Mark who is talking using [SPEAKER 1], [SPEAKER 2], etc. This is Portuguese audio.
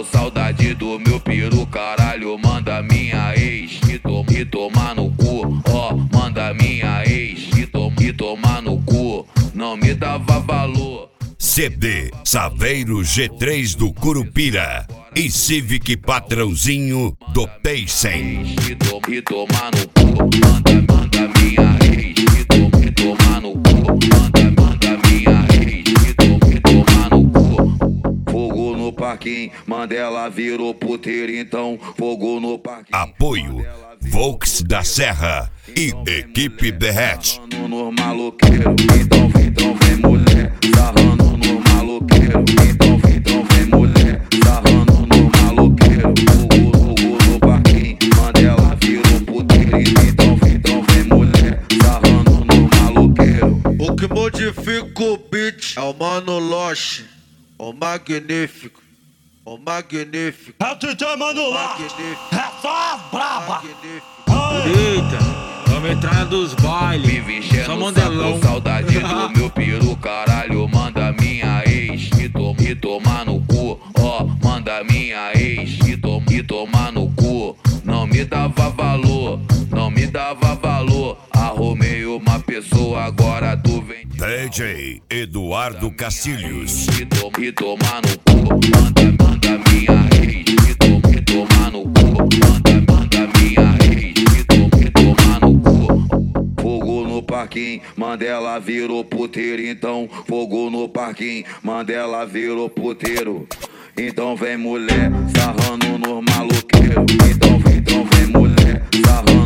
[SPEAKER 1] tô saudade do meu peru, caralho. Manda minha ex e tomar no cu, ó. Manda minha ex e tomar no cu. Não me dava valor.
[SPEAKER 2] CD Saveiro G3 do Curupira e Civic Patrãozinho do Paysen.
[SPEAKER 1] E tomar no cu. Manda minha ex e tomar no cu. Manda minha ex e tomar no cu. Fogo no parquinho, Mandela virou puteiro, então fogo no parquinho.
[SPEAKER 2] Apoio Volks da Serra e Equipe Derrete.
[SPEAKER 1] No maloqueiro, então vem mulher, sarrando no maloqueiro. Então vem mulher, sarrando no maloqueiro. Fogo no parquinho, Mandela virou puteiro, então vem mulher, sarrando no maloqueiro.
[SPEAKER 3] O que modifica o beat é o Mano Loche, o magnífico, o magnífico.
[SPEAKER 4] É o Titã Mano Loche, é só as braba.
[SPEAKER 5] Eita, a metralha dos bailes,
[SPEAKER 1] Vive enchendo
[SPEAKER 5] só
[SPEAKER 1] o
[SPEAKER 5] Mandelão.
[SPEAKER 1] saco, saudade do meu peru, caralho. Manda minha ex e tomar no cu, ó. Manda minha ex e tomar no cu. Não me dava valor, não me dava valor. Arrumei uma pessoa, agora tu vem
[SPEAKER 2] DJ Eduardo Castilhos.
[SPEAKER 1] e tomar no cu. Manda minha ex e tomar no cu. Manda minha ex e tomar no cu. Fogo no parquinho, Mandela virou puteiro, então fogo no parquinho, Mandela virou puteiro. Então vem mulher, sarrando no maloqueiro. Então vem mulher, sarrando